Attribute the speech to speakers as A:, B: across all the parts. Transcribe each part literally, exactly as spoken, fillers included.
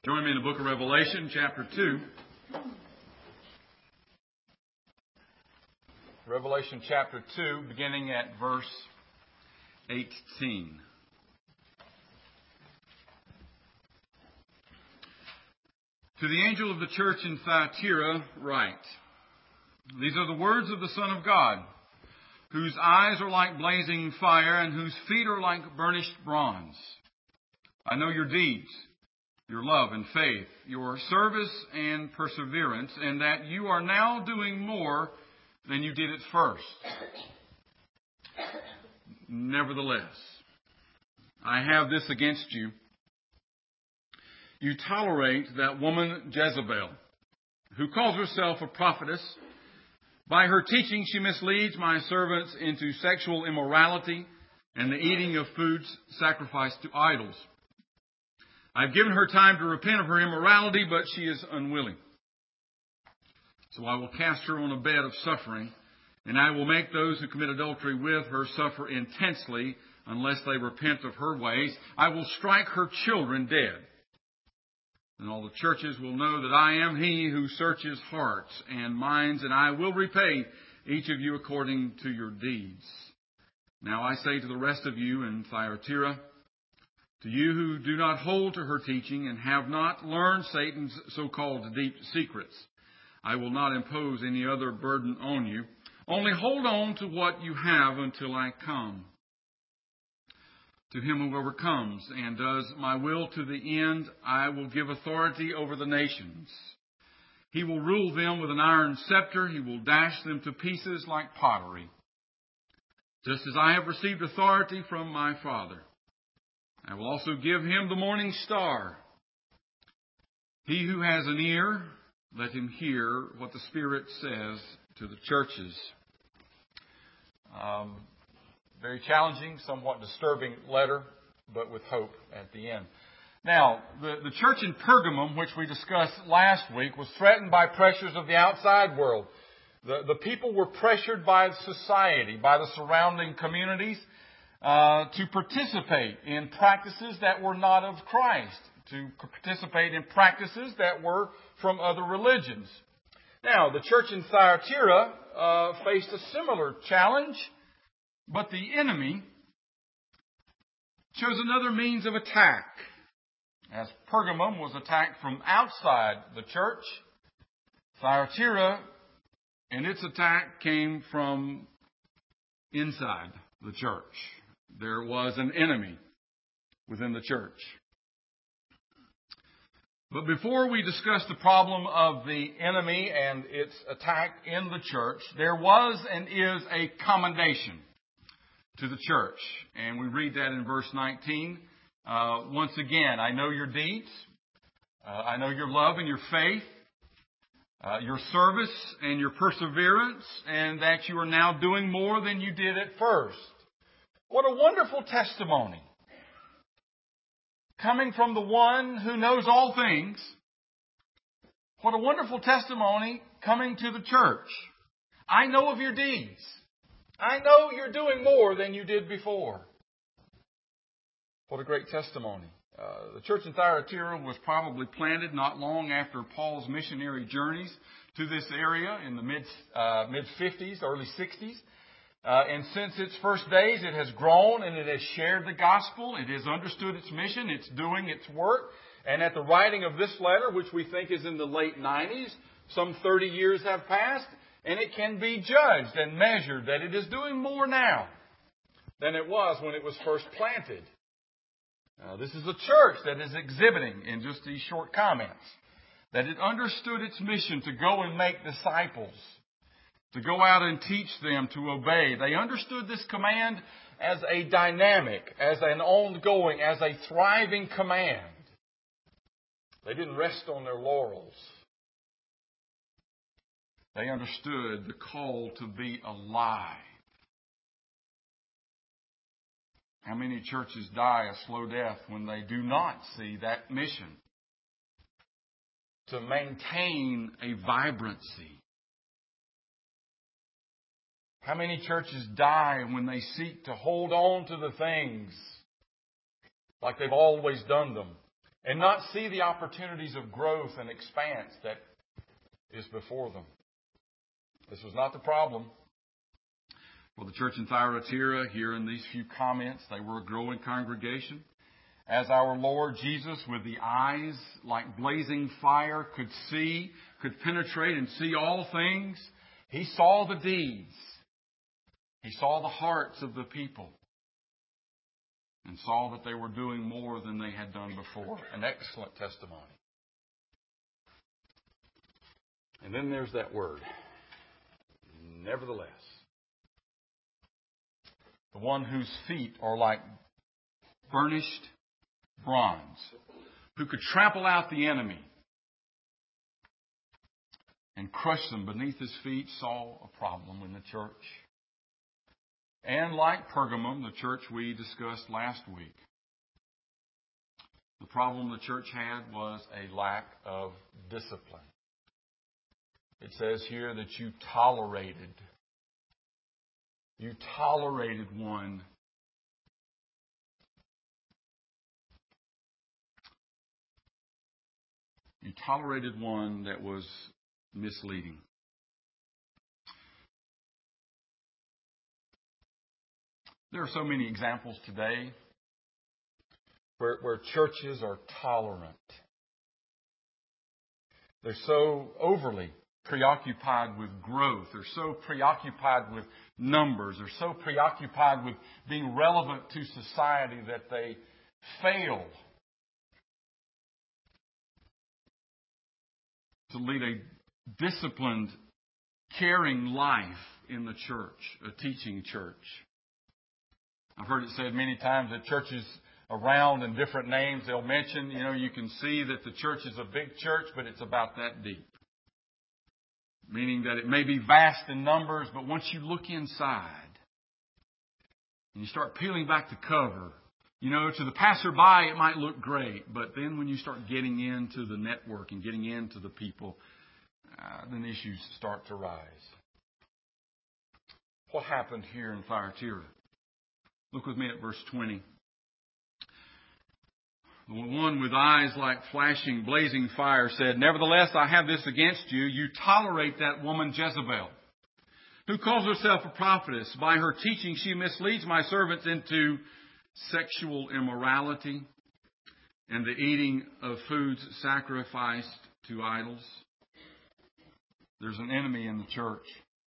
A: Join me in the book of Revelation, chapter two. Revelation chapter two, beginning at verse eighteen. To the angel of the church in Thyatira write, These are the words of the Son of God, whose eyes are like blazing fire and whose feet are like burnished bronze. I know your deeds, your love and faith, your service and perseverance, and that you are now doing more than you did at first. Nevertheless, I have this against you. You tolerate that woman Jezebel, who calls herself a prophetess. By her teaching, she misleads my servants into sexual immorality and the eating of foods sacrificed to idols. I've given her time to repent of her immorality, but she is unwilling. So I will cast her on a bed of suffering, and I will make those who commit adultery with her suffer intensely unless they repent of her ways. I will strike her children dead. And all the churches will know that I am He who searches hearts and minds, and I will repay each of you according to your deeds. Now I say to the rest of you in Thyatira, to you who do not hold to her teaching and have not learned Satan's so-called deep secrets, I will not impose any other burden on you. Only hold on to what you have until I come. To him who overcomes and does my will to the end, I will give authority over the nations. He will rule them with an iron scepter. He will dash them to pieces like pottery. Just as I have received authority from my Father, I will also give him the morning star. He who has an ear, let him hear what the Spirit says to the churches. Um, very challenging, somewhat disturbing letter, but with hope at the end. Now, the, the church in Pergamum, which we discussed last week, was threatened by pressures of the outside world. The, the people were pressured by society, by the surrounding communities, Uh, to participate in practices that were not of Christ, to participate in practices that were from other religions. Now, the church in Thyatira uh, faced a similar challenge, but the enemy chose another means of attack. As Pergamum was attacked from outside the church, Thyatira, in its attack, came from inside the church. There was an enemy within the church. But before we discuss the problem of the enemy and its attack in the church, there was and is a commendation to the church. And we read that in verse nineteen. Uh, once again, I know your deeds. Uh, I know your love and your faith, uh, your service and your perseverance, and that you are now doing more than you did at first. What a wonderful testimony. Coming from the one who knows all things. What a wonderful testimony coming to the church. I know of your deeds. I know you're doing more than you did before. What a great testimony. Uh, the church in Thyatira was probably planted not long after Paul's missionary journeys to this area in the mid, uh, mid-fifties, early sixties. Uh, and since its first days, it has grown and it has shared the gospel. It has understood its mission. It's doing its work. And at the writing of this letter, which we think is in the late nineties, some thirty years have passed, and it can be judged and measured that it is doing more now than it was when it was first planted. Uh, this is a church that is exhibiting, in just these short comments, that it understood its mission to go and make disciples, to go out and teach them to obey. They understood this command as a dynamic, as an ongoing, as a thriving command. They didn't rest on their laurels. They understood the call to be alive. How many churches die a slow death when they do not see that mission to maintain a vibrancy? How many churches die when they seek to hold on to the things like they've always done them and not see the opportunities of growth and expanse that is before them. This was not the problem for the church in Thyatira. Here in these few comments, they were a growing congregation. As our Lord Jesus, with the eyes like blazing fire, could see, could penetrate and see all things, He saw the deeds. He saw the hearts of the people and saw that they were doing more than they had done before. An excellent testimony. And then there's that word, nevertheless. The one whose feet are like burnished bronze, who could trample out the enemy and crush them beneath his feet, saw a problem in the church. And like Pergamum, the church we discussed last week, the problem the church had was a lack of discipline. It says here that you tolerated, you tolerated one You tolerated one that was misleading. There are so many examples today where, where churches are tolerant. They're so overly preoccupied with growth. They're so preoccupied with numbers. They're so preoccupied with being relevant to society that they fail to lead a disciplined, caring life in the church, a teaching church. I've heard it said many times that churches around in different names, they'll mention, you know, you can see that the church is a big church, but it's about that deep. Meaning that it may be vast in numbers, but once you look inside and you start peeling back the cover, you know, to the passerby, it might look great, but then when you start getting into the network and getting into the people, uh, then issues start to rise. What happened here in Thyatira? Look with me at verse twenty. The one with eyes like flashing, blazing fire said, "Nevertheless, I have this against you. You tolerate that woman Jezebel, who calls herself a prophetess. By her teaching, she misleads my servants into sexual immorality and the eating of foods sacrificed to idols." There's an enemy in the church.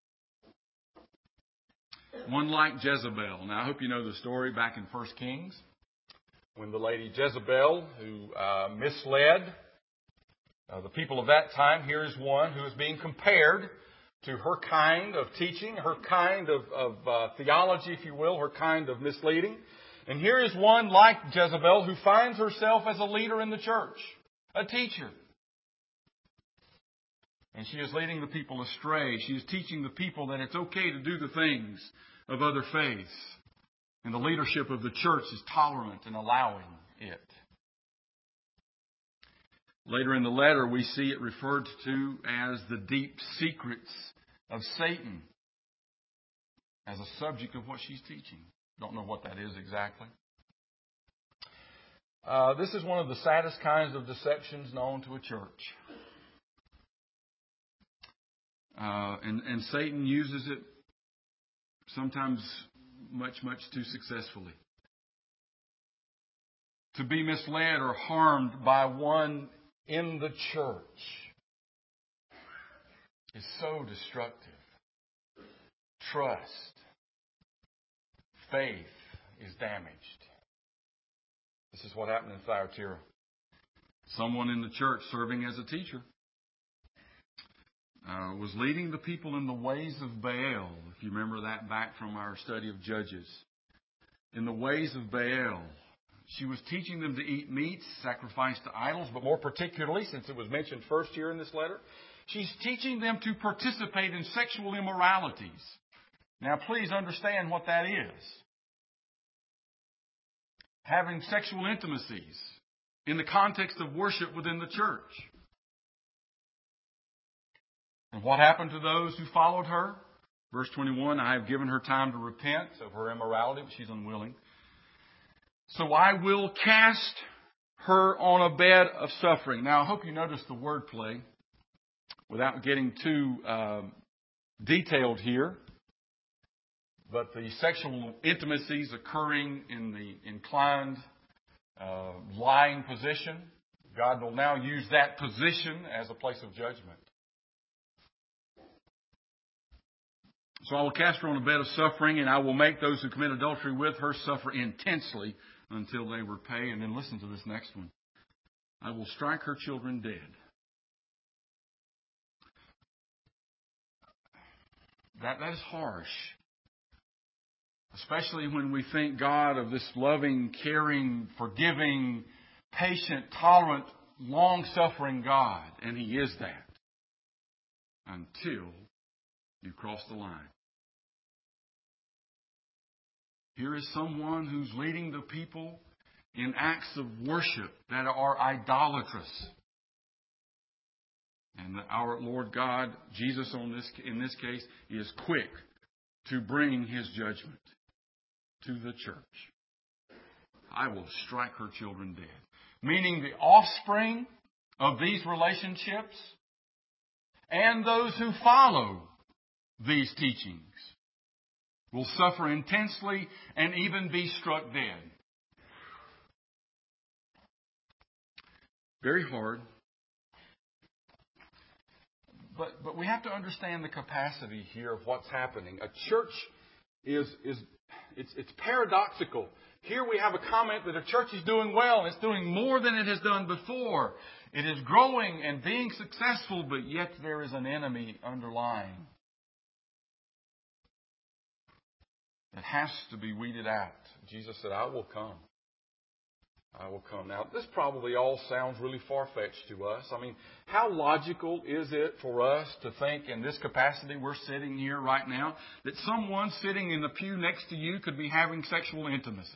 A: One like Jezebel. Now, I hope you know the story back in First Kings, when the lady Jezebel, who uh, misled uh, the people of that time, here is one who is being compared to her kind of teaching, her kind of, of uh, theology, if you will, her kind of misleading. And here is one like Jezebel who finds herself as a leader in the church, a teacher. And she is leading the people astray. She is teaching the people that it's okay to do the things of other faiths. And the leadership of the church is tolerant and allowing it. Later in the letter, we see it referred to as the deep secrets of Satan as a subject of what she's teaching. Don't know what that is exactly. Uh, this is one of the saddest kinds of deceptions known to a church. Uh, and, and Satan uses it sometimes much, much too successfully. To be misled or harmed by one in the church is so destructive. Trust, faith is damaged. This is what happened in Thyatira. Someone in the church serving as a teacher Uh, was leading the people in the ways of Baal, if you remember that back from our study of Judges. In the ways of Baal. She was teaching them to eat meats sacrificed to idols, but more particularly, since it was mentioned first here in this letter, she's teaching them to participate in sexual immoralities. Now, please understand what that is. Having sexual intimacies in the context of worship within the church. And what happened to those who followed her? Verse twenty-one, I have given her time to repent of her immorality, but she's unwilling. So I will cast her on a bed of suffering. Now, I hope you noticed the wordplay without getting too uh, detailed here. But the sexual intimacies occurring in the inclined, uh, lying position, God will now use that position as a place of judgment. So I will cast her on a bed of suffering, and I will make those who commit adultery with her suffer intensely until they repay. And then listen to this next one. I will strike her children dead. That, that is harsh. Especially when we think God of this loving, caring, forgiving, patient, tolerant, long-suffering God. And He is that. Until you cross the line. Here is someone who's leading the people in acts of worship that are idolatrous. And our Lord God, Jesus on this, in this case, is quick to bring His judgment to the church. I will strike her children dead. Meaning the offspring of these relationships and those who follow these teachings will suffer intensely and even be struck dead. Very hard. But but we have to understand the capacity here of what's happening. A church is is it's it's paradoxical. Here we have a comment that a church is doing well and it's doing more than it has done before. It is growing and being successful, but yet there is an enemy underlying that has to be weeded out. Jesus said, I will come. I will come. Now, this probably all sounds really far-fetched to us. I mean, how logical is it for us to think in this capacity we're sitting here right now that someone sitting in the pew next to you could be having sexual intimacy?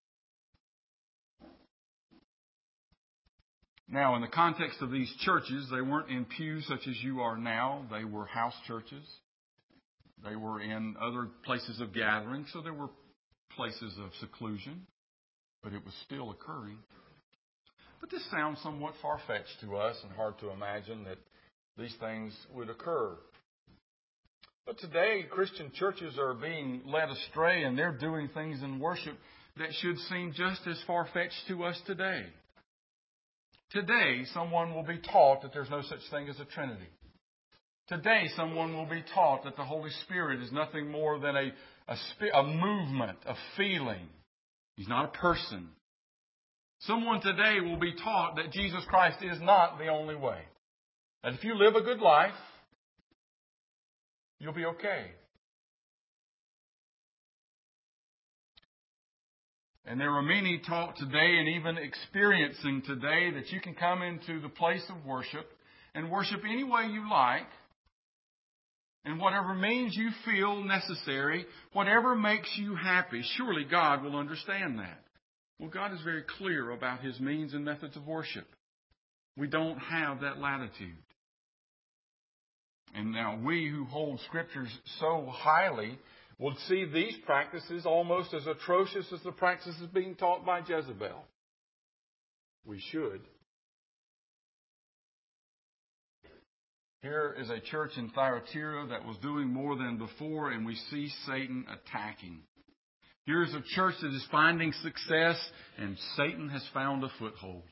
A: Now, in the context of these churches, they weren't in pews such as you are now. They were house churches. They were in other places of gathering, so there were places of seclusion. But it was still occurring. But this sounds somewhat far-fetched to us and hard to imagine that these things would occur. But today, Christian churches are being led astray and they're doing things in worship that should seem just as far-fetched to us today. Today, someone will be taught that there's no such thing as a Trinity. Today, someone will be taught that the Holy Spirit is nothing more than a, a, a movement, a feeling. He's not a person. Someone today will be taught that Jesus Christ is not the only way. That if you live a good life, you'll be okay. And there are many taught today and even experiencing today that you can come into the place of worship and worship any way you like, and whatever means you feel necessary, whatever makes you happy. Surely God will understand that. Well, God is very clear about His means and methods of worship. We don't have that latitude. And now we who hold Scriptures so highly will see these practices almost as atrocious as the practices being taught by Jezebel. We should. Here is a church in Thyatira that was doing more than before, and we see Satan attacking. Here's a church that is finding success, and Satan has found a foothold.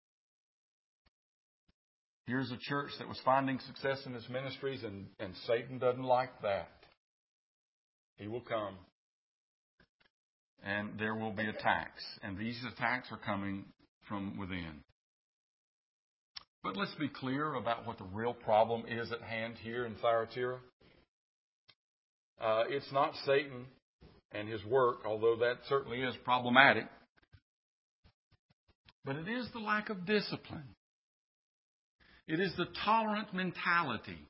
A: Here's a church that was finding success in its ministries, and, and Satan doesn't like that. He will come, and there will be attacks, and these attacks are coming from within. But let's be clear about what the real problem is at hand here in Thyatira. Uh, it's not Satan and his work, although that certainly is problematic. But it is the lack of discipline. It is the tolerant mentality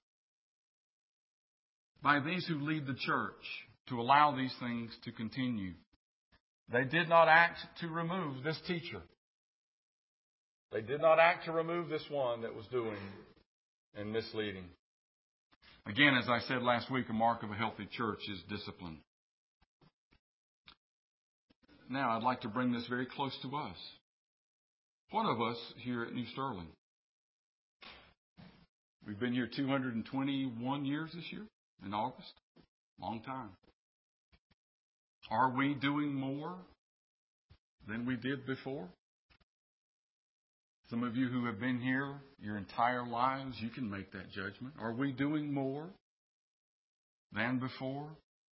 A: by these who lead the church to allow these things to continue. They did not act to remove this teacher. They did not act to remove this one that was doing and misleading. Again, as I said last week, a mark of a healthy church is discipline. Now, I'd like to bring this very close to us. What of us here at New Sterling? We've been here two hundred twenty-one years this year, in August. Long time. Are we doing more than we did before? Some of you who have been here your entire lives, you can make that judgment. Are we doing more than before?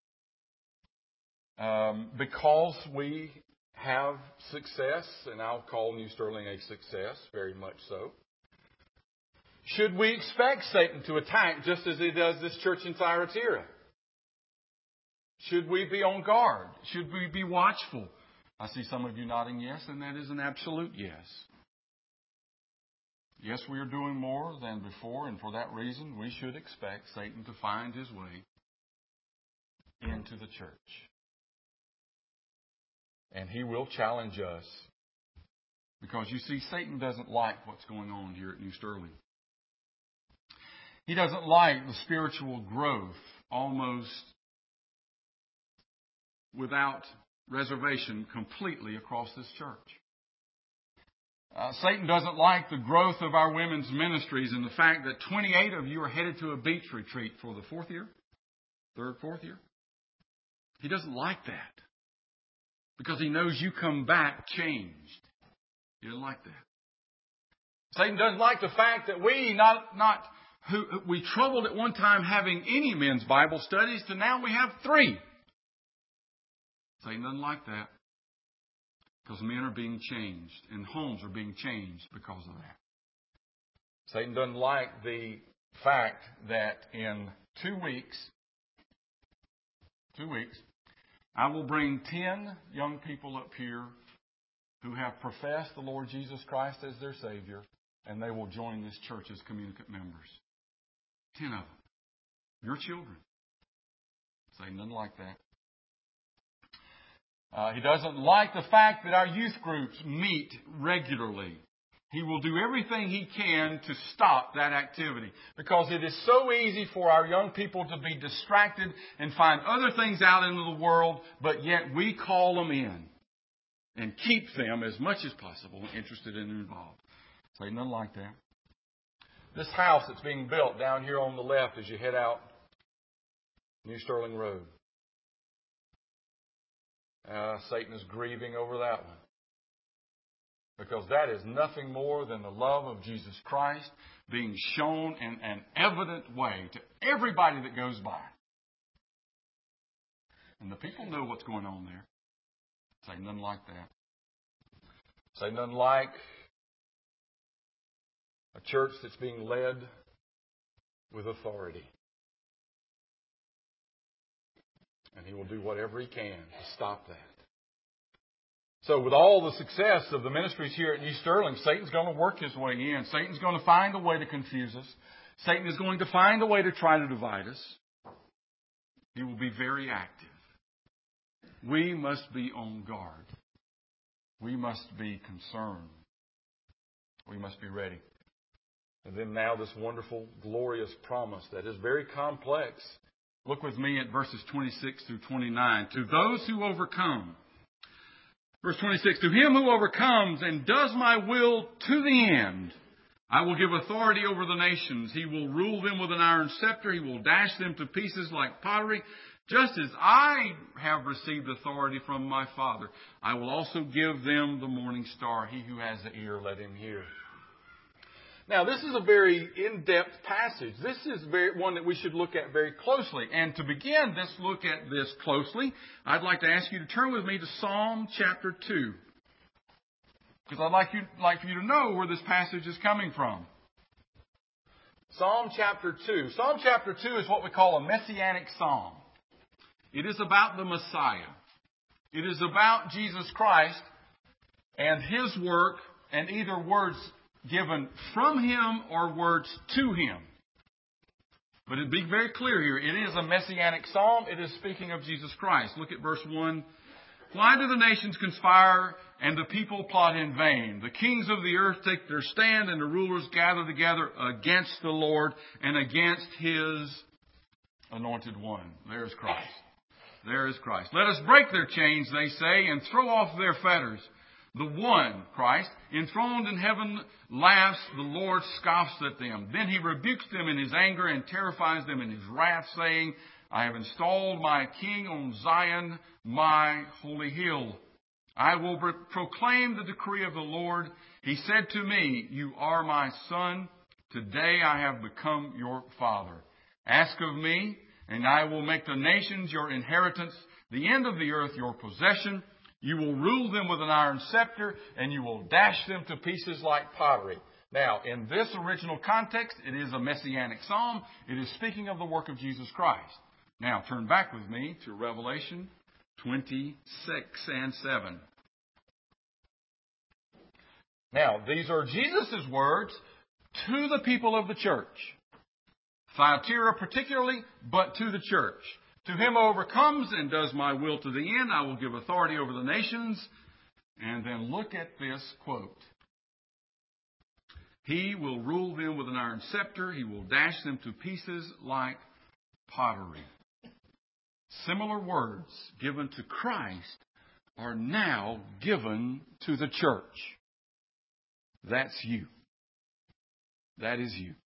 A: Um, because we have success, and I'll call New Sterling a success, very much so. Should we expect Satan to attack just as he does this church in Thyatira? Should we be on guard? Should we be watchful? I see some of you nodding yes, and that is an absolute yes. Yes, we are doing more than before, and for that reason, we should expect Satan to find his way into the church. And he will challenge us. Because you see, Satan doesn't like what's going on here at New Sterling. He doesn't like the spiritual growth almost without reservation completely across this church. Uh, Satan doesn't like the growth of our women's ministries and the fact that twenty-eight of you are headed to a beach retreat for the fourth year, third, fourth year. He doesn't like that because he knows you come back changed. He doesn't like that. Satan doesn't like the fact that we not not who we troubled at one time having any men's Bible studies to now we have three. Satan doesn't like that. Because men are being changed and homes are being changed because of that. Satan doesn't like the fact that in two weeks, two weeks, I will bring ten young people up here who have professed the Lord Jesus Christ as their Savior, and they will join this church as communicant members. Ten of them. Your children. Satan doesn't like that. Uh, he doesn't like the fact that our youth groups meet regularly. He will do everything he can to stop that activity because it is so easy for our young people to be distracted and find other things out into the world, but yet we call them in and keep them as much as possible interested and involved. Satan doesn't like that. This house that's being built down here on the left as you head out New Sterling Road. Uh, Satan is grieving over that one. Because that is nothing more than the love of Jesus Christ being shown in an evident way to everybody that goes by. And the people know what's going on there. Satan doesn't like that. Satan doesn't like a church that's being led with authority. And he will do whatever he can to stop that. So with all the success of the ministries here at New Sterling, Satan's going to work his way in. Satan's going to find a way to confuse us. Satan is going to find a way to try to divide us. He will be very active. We must be on guard. We must be concerned. We must be ready. And then now this wonderful, glorious promise that is very complex. Look with me at verses twenty-six through twenty-nine. To those who overcome. Verse twenty-six. To him who overcomes and does my will to the end, I will give authority over the nations. He will rule them with an iron scepter. He will dash them to pieces like pottery. Just as I have received authority from my Father, I will also give them the morning star. He who has the ear, let him hear. Now, this is a very in-depth passage. This is very, one that we should look at very closely. And to begin this look at this closely, I'd like to ask you to turn with me to Psalm chapter two. Because I'd like, you, like for you to know where this passage is coming from. Psalm chapter two. Psalm chapter two is what we call a messianic psalm. It is about the Messiah. It is about Jesus Christ and His work and either words given from Him or words to Him. But it'd be very clear here. It is a messianic psalm. It is speaking of Jesus Christ. Look at verse one. Why do the nations conspire and the people plot in vain? The kings of the earth take their stand and the rulers gather together against the Lord and against His anointed one. There's Christ. There is Christ. Let us break their chains, they say, and throw off their fetters. The one, Christ, enthroned in heaven, laughs. The Lord scoffs at them. Then he rebukes them in his anger and terrifies them in his wrath, saying, I have installed my king on Zion, my holy hill. I will pro- proclaim the decree of the Lord. He said to me, you are my son. Today I have become your father. Ask of me, and I will make the nations your inheritance, the end of the earth your possession. You will rule them with an iron scepter, and you will dash them to pieces like pottery. Now, in this original context, it is a messianic psalm. It is speaking of the work of Jesus Christ. Now, turn back with me to Revelation twenty-six and seven. Now, these are Jesus' words to the people of the church. Thyatira particularly, but to the church. To him who overcomes and does my will to the end, I will give authority over the nations. And then look at this quote. He will rule them with an iron scepter. He will dash them to pieces like pottery. Similar words given to Christ are now given to the church. That's you. That is you.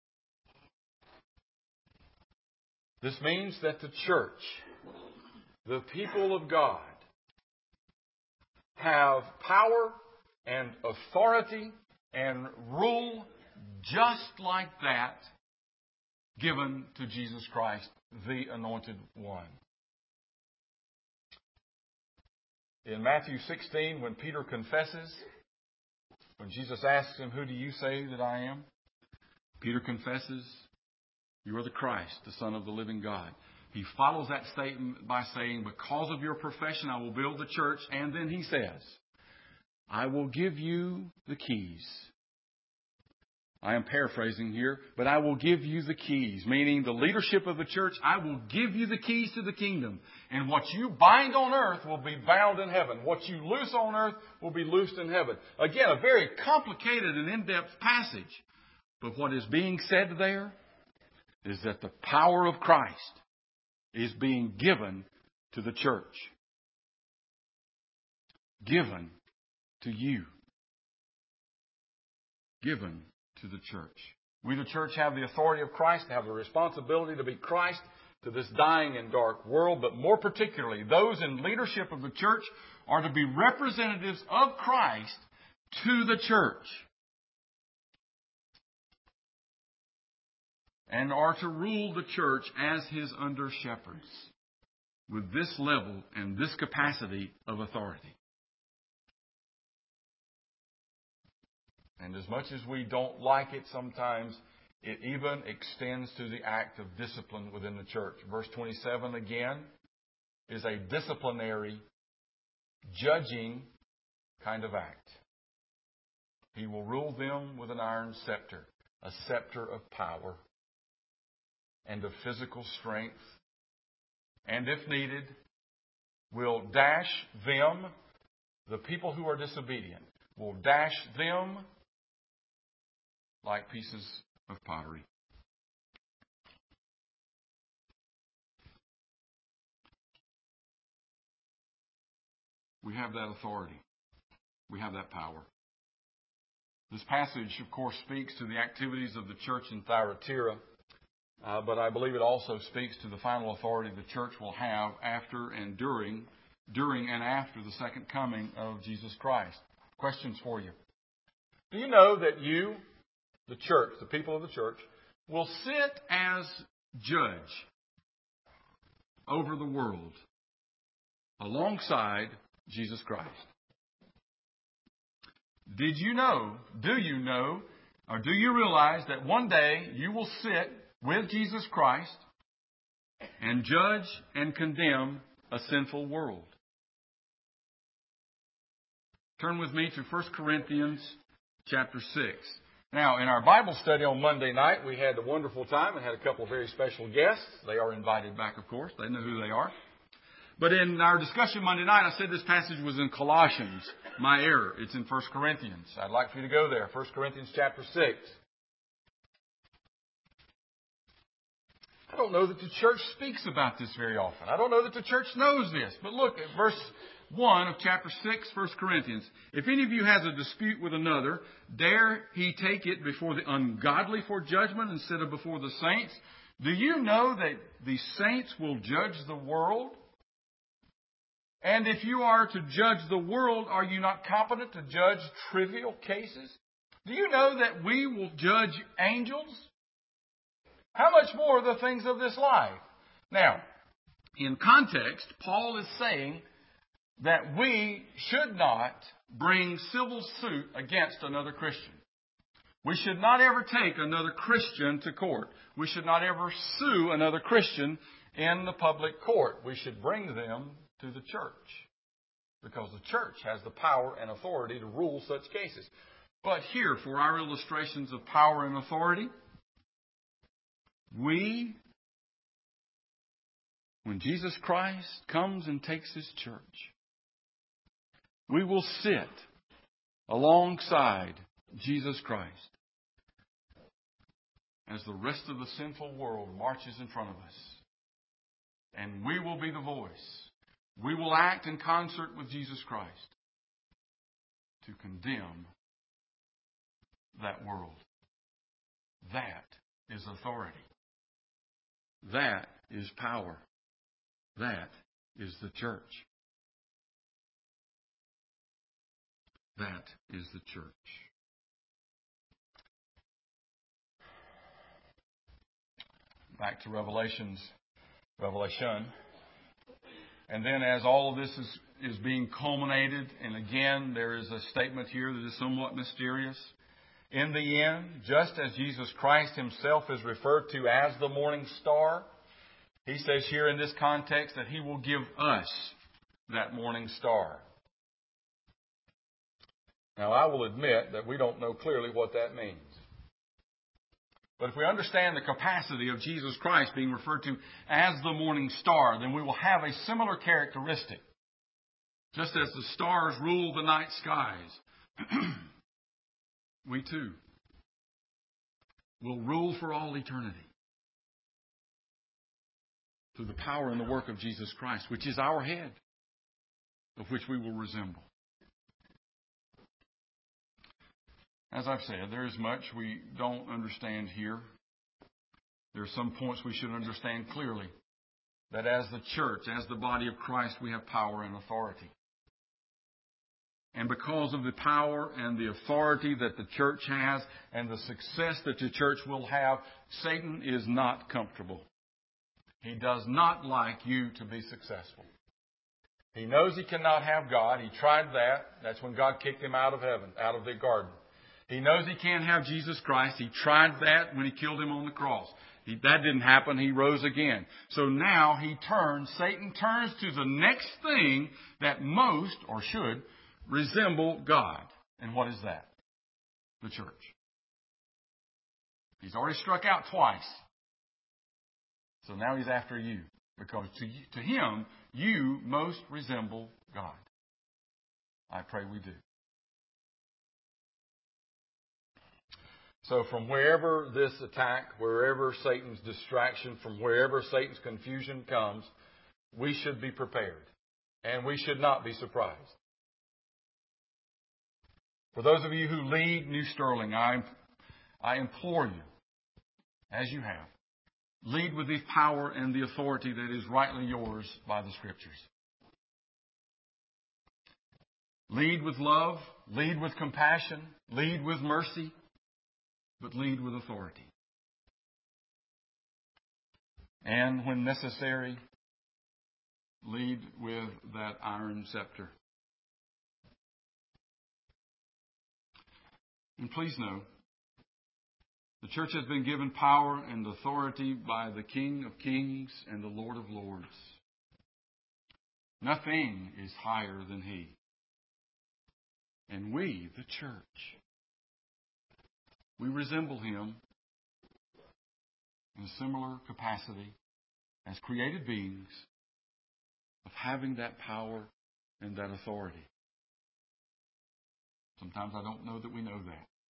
A: This means that the church, the people of God, have power and authority and rule just like that given to Jesus Christ, the Anointed One. In Matthew sixteen, when Peter confesses, when Jesus asks him, who do you say that I am? Peter confesses, you are the Christ, the Son of the living God. He follows that statement by saying, because of your profession, I will build the church. And then he says, I will give you the keys. I am paraphrasing here, but I will give you the keys, meaning the leadership of the church. I will give you the keys to the kingdom. And what you bind on earth will be bound in heaven. What you loose on earth will be loosed in heaven. Again, a very complicated and in-depth passage. But what is being said there is that the power of Christ is being given to the church. Given to you. Given to the church. We, the church, have the authority of Christ, have the responsibility to be Christ to this dying and dark world, but more particularly, those in leadership of the church are to be representatives of Christ to the church. And are to rule the church as his under-shepherds with this level and this capacity of authority. And as much as we don't like it sometimes, it even extends to the act of discipline within the church. Verse twenty-seven again is a disciplinary, judging kind of act. He will rule them with an iron scepter, a scepter of power and of physical strength, and if needed, will dash them, the people who are disobedient, will dash them like pieces of pottery. We have that authority. We have that power. This passage, of course, speaks to the activities of the church in Thyatira. Uh, but I believe it also speaks to the final authority the church will have after and during, during and after the second coming of Jesus Christ. Questions for you. Do you know that you, the church, the people of the church, will sit as judge over the world alongside Jesus Christ? Did you know, do you know, or do you realize that one day you will sit with Jesus Christ and judge and condemn a sinful world? Turn with me to First Corinthians chapter six. Now, in our Bible study on Monday night, we had a wonderful time and had a couple of very special guests. They are invited back, of course. They know who they are. But in our discussion Monday night, I said this passage was in Colossians. My error. It's in First Corinthians. I'd like for you to go there. First Corinthians chapter six. I don't know that the church speaks about this very often. I don't know that the church knows this. But look at verse one of chapter six, First Corinthians. If any of you has a dispute with another, dare he take it before the ungodly for judgment instead of before the saints? Do you know that the saints will judge the world? And if you are to judge the world, are you not competent to judge trivial cases? Do you know that we will judge angels? How much more the things of this life? Now, in context, Paul is saying that we should not bring civil suit against another Christian. We should not ever take another Christian to court. We should not ever sue another Christian in the public court. We should bring them to the church, because the church has the power and authority to rule such cases. But here, for our illustrations of power and authority, we, when Jesus Christ comes and takes His church, we will sit alongside Jesus Christ as the rest of the sinful world marches in front of us. And we will be the voice. We will act in concert with Jesus Christ to condemn that world. That is authority. That is power. That is the church. That is the church. Back to Revelations, Revelation. And then as all of this is, is being culminated, and again, there is a statement here that is somewhat mysterious. In the end, just as Jesus Christ Himself is referred to as the morning star, He says here in this context that He will give us that morning star. Now, I will admit that we don't know clearly what that means. But if we understand the capacity of Jesus Christ being referred to as the morning star, then we will have a similar characteristic. Just as the stars rule the night skies, we too will rule for all eternity through the power and the work of Jesus Christ, which is our head, of which we will resemble. As I've said, there is much we don't understand here. There are some points we should understand clearly. That as the church, as the body of Christ, we have power and authority. And because of the power and the authority that the church has and the success that the church will have, Satan is not comfortable. He does not like you to be successful. He knows he cannot have God. He tried that. That's when God kicked him out of heaven, out of the garden. He knows he can't have Jesus Christ. He tried that when He killed Him on the cross. He, that didn't happen. He rose again. So now he turns, Satan turns to the next thing that most, or should, resemble God. And what is that? The church. He's already struck out twice. So now he's after you. Because to, to him, you most resemble God. I pray we do. So from wherever this attack, wherever Satan's distraction, from wherever Satan's confusion comes, we should be prepared. And we should not be surprised. For those of you who lead New Sterling, I, I implore you, as you have, lead with the power and the authority that is rightly yours by the Scriptures. Lead with love, lead with compassion, lead with mercy, but lead with authority. And when necessary, lead with that iron scepter. And please know, the church has been given power and authority by the King of Kings and the Lord of Lords. Nothing is higher than He. And we, the church, we resemble Him in a similar capacity as created beings of having that power and that authority. Sometimes I don't know that we know that.